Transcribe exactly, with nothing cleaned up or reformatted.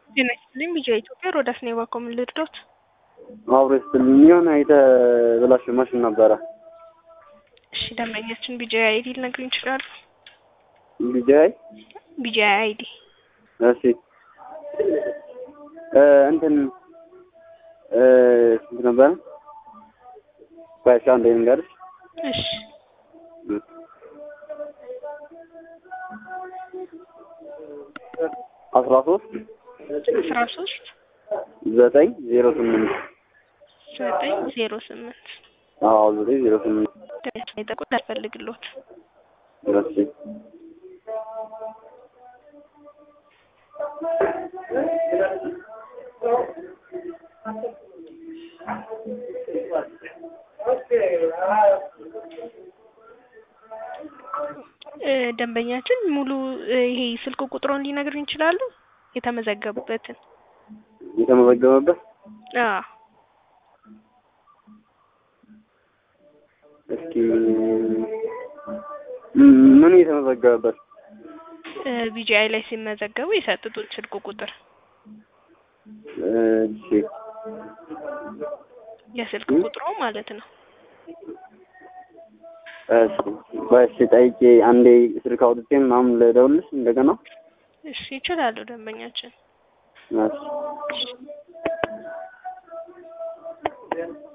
ጤና ይስጥልኝ ቢጂአይ ኢትዮጵያ ሮዳስ ነው ባኮም ልርዶት አብረስልኝ የሆነ የተበላሸ ማሽን ነበረ። እሺ ደንበኛችን ቢጂአይ አይዲ ልነግሩኝ ይችላሉ? ቢጂአይ ቢጂአይ አይዲ እሺ እ እንትን እ ስንት ነበር? ባይሻ አንዴ ልንገርሽ። እሺ አስራ ሶስት አስራ ሶስት ዘጠኝ ዜሮ ስምንት ዘጠኝ ዜሮ ስምንት አዎ ዘጠኝ ዜሮ ስምንት ደስ ይጠቁ ያስፈልግልዎት። እሺ ደንበኛችን ሙሉ ይሄ ስልክ ቁጥሩን ሊነግሩኝ ይችላሉ? የተመዘገቡበትን የተመዘገበበት አዎ እስኪ ምን የተመዘገበበት ቢጂአይ ላይ ሲመዘገቡ የሰጡት ስልክ ቁጥር እሺ የስልክ ቁጥሩ ማለት ነው። እሺ ባይሽ ጠይቄ አንዴ ስልክ አውጥቼ ምናምን ልደውልልሽ እንደገና። እሺ ይችላሉ ደንበኛችን። እሺ